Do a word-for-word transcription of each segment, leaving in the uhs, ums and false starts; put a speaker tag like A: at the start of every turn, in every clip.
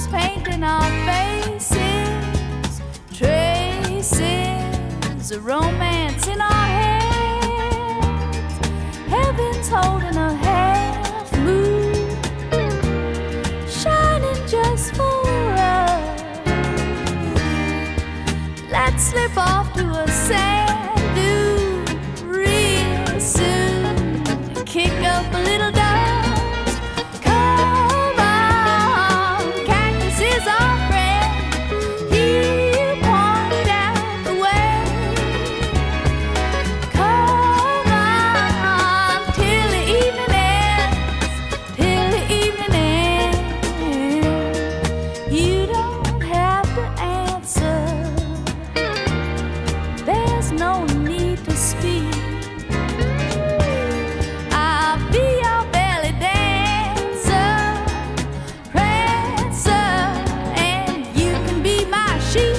A: shadows painting our faces, traces of romance in our hands. Heaven's holding a half moon, shining just for us. Let's slip off to a sand dune real soon and kick up a little dust. Come on, cactus is our friend. He'll point out the way. Come on, till the evening ends, till the evening ends. You don't have to answer. There's no need to speak. I'll be your belly dancer, prancer, and you can be my sheep.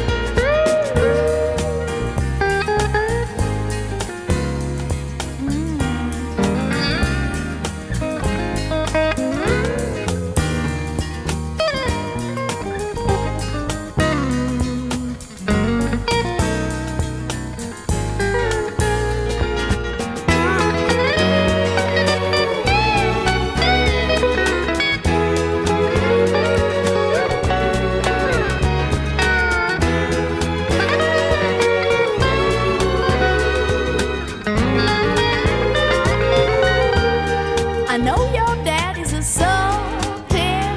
A: I know your daddy's a sultan,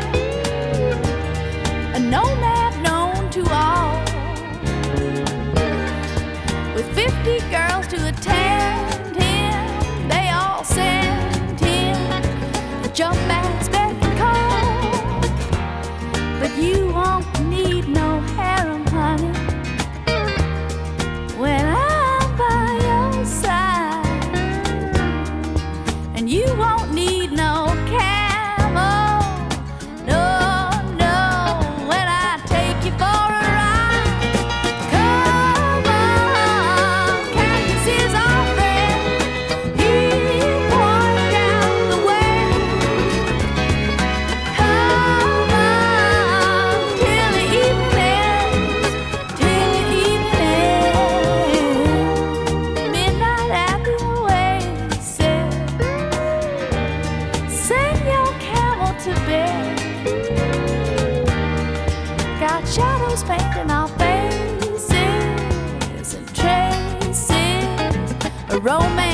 A: a nomad known to all, with fifty girls to attend him. They all send him a jump ass beck and call. But you won't need no harem, honey, when I'm by your side. And you won't need no camel, no, no, when I take you for a ride. Come on, cactus is our friend. He'll point out the way. Come on, till the evening ends, till the evening ends. Midnight at the oasis, send your camel to bed. Got shadows painting our faces and traces of romance.